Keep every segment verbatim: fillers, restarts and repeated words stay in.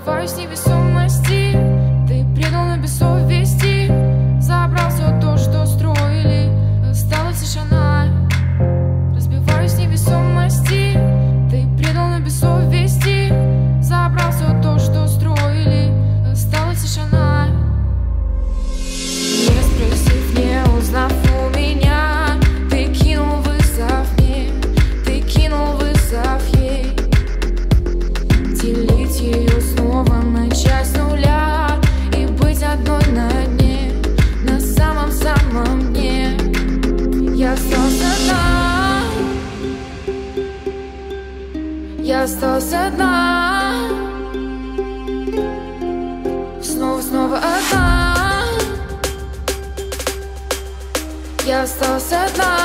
Разбиваюсь в невесомости, ты предал на бессовести. Забрал все то, что строили, осталась тишина. Разбиваюсь в невесомости, ты предал на бессовести. Забрал все то, что строили, осталась тишина. Не спросив, не узнав у меня, ты кинул вызов мне, ты кинул вызов ей. Делить ее снова, начать с нуля и быть одной на дне, на самом-самом дне. Я остался одна, я остался одна, снова-снова одна. Я остался одна.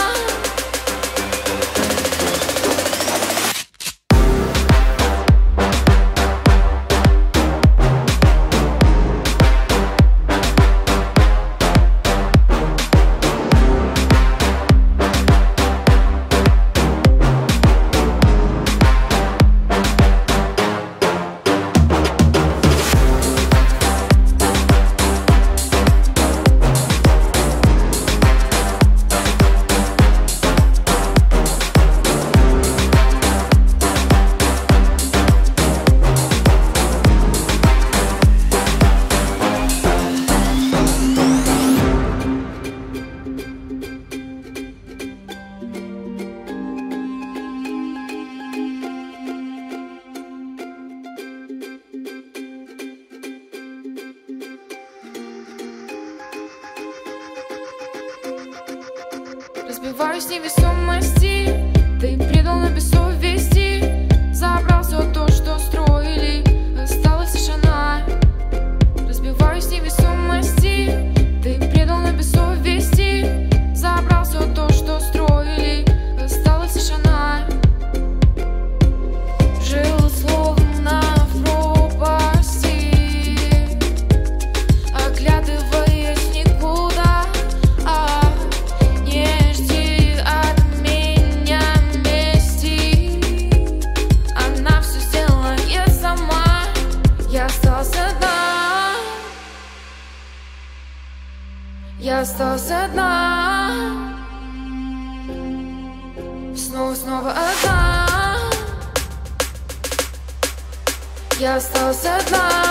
Разбиваюсь в невесомости, ты предал на бессовести. Забрал все то, что строили, осталась тишина. Разбиваюсь в невесомости, ты предал на бессовести. Забрал все то, что строили, осталась тишина. Жил словно в пропасти, оглядываясь никуда. А не жди от меня мести, она все сделает сама. Я остался одна, я остался одна, снова-снова одна. Я остался одна.